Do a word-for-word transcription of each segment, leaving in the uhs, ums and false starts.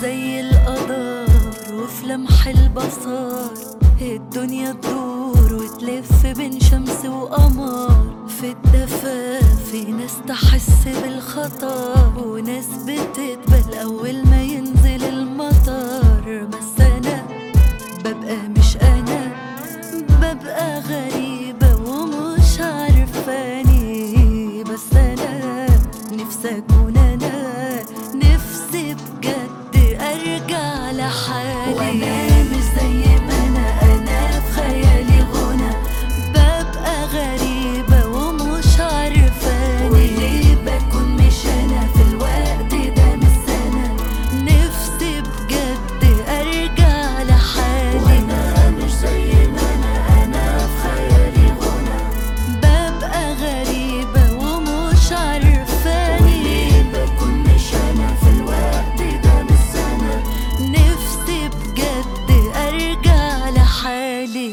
زي القدر وفي لمح البصر الدنيا تدور وتلف بين شمس وقمر. في الدفا في ناس تحس بالخطر وناس بتتبل أول ما ينزل المطر. بس أنا ببقى مش أنا، ببقى غريبة ومش عارفاني. بس أنا نفسي أكون أنا، نفسي بجد أرجع لحالي وأنا مش زي ما أنا. أنا في خيالي غنى، ببقى غريبة ومش عارفاني وليه بكون مش أنا في الوقت ده من السنة. نفسي بجد أرجع لحالي وأنا مش زي ما أنا. أنا في خيالي غنى، ببقى غريبة ومش عارفاني وليه بكون مش أنا في الوقت ده من السنة. نفسي بجد أرجع لحالي.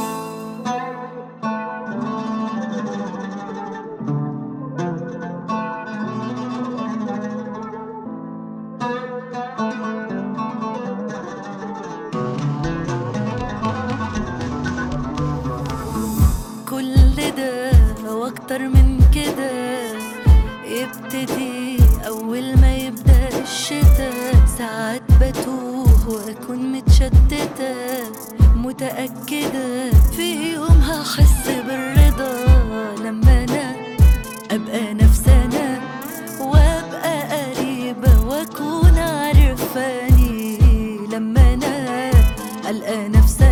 كل ده واكتر من كده يبتدي أول ما يبدأ الشتاء. ساعات بتوه وأكون متشتتة متأكدة في يوم هحس بالرضا لما أنا أبقى نفسنا وأبقى قريبة وأكون عارفاني. لما أنا ألقى نفسي